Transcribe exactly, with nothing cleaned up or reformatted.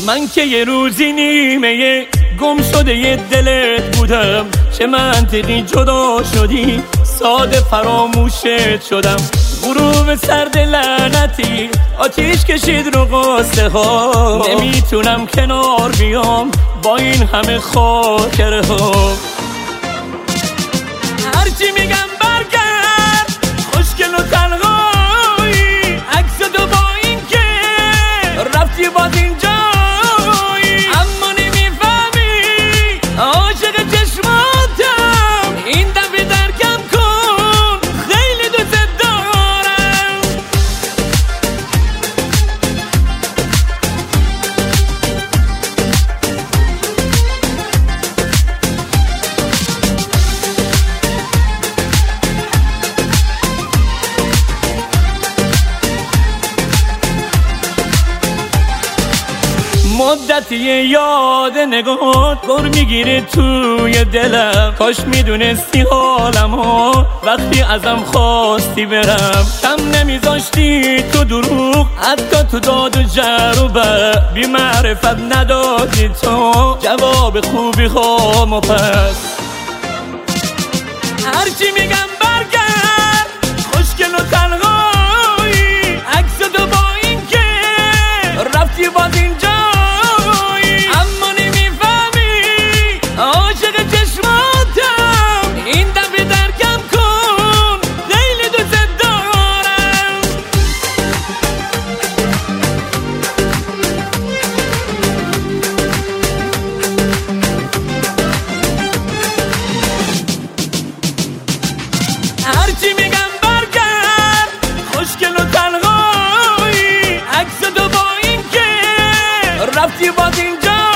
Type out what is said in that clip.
من که یه روزی نیمه گم شده یه دلت بودم، چه منطقی جدا شدی ساده فراموشت شدم. غروب سرد لعنتی آتیش کشید رو قصه ها، نمیتونم کنار بیام با این همه خاطره ها. هرچی میگم برگرد خوشگل و تنهایی، عکس تو با این که رفتی باز اینجایی، اما نمیفهمی عاشق چشماتم، این دفعه درکم کن خیلی دوست دارم. مدتی یاد نگات گر میگیره توی دلم، کاش میدونستی حالمو وقتی ازم خواستی برم. کم نمیذاشتی تو دروغ حتی تو داد و جروبه، بی معرفت ندادی تو جواب خوبی خامو. پس هرچی میگم برگرد خوشگل و تنهایی، عکس تو با این که رفتی باز اینجا، هرچی میگم برگرد خوشگل و تنهایی، عکس تو با این که رفتی باز اینجا.